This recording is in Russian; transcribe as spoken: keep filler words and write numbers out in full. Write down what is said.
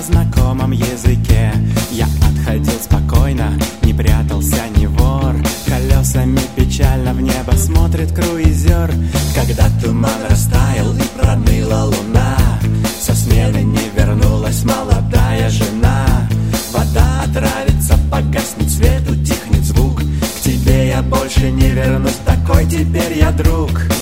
знакомом языке. Я отходил спокойно, не прятался, не вор. Колесами печально в небо смотрит круизер. Когда туман растаял и проныла луна, со смены не вернулась молодая жена. Вода отравится, погаснет свет, утихнет звук. К тебе я больше не вернусь, такой теперь я друг.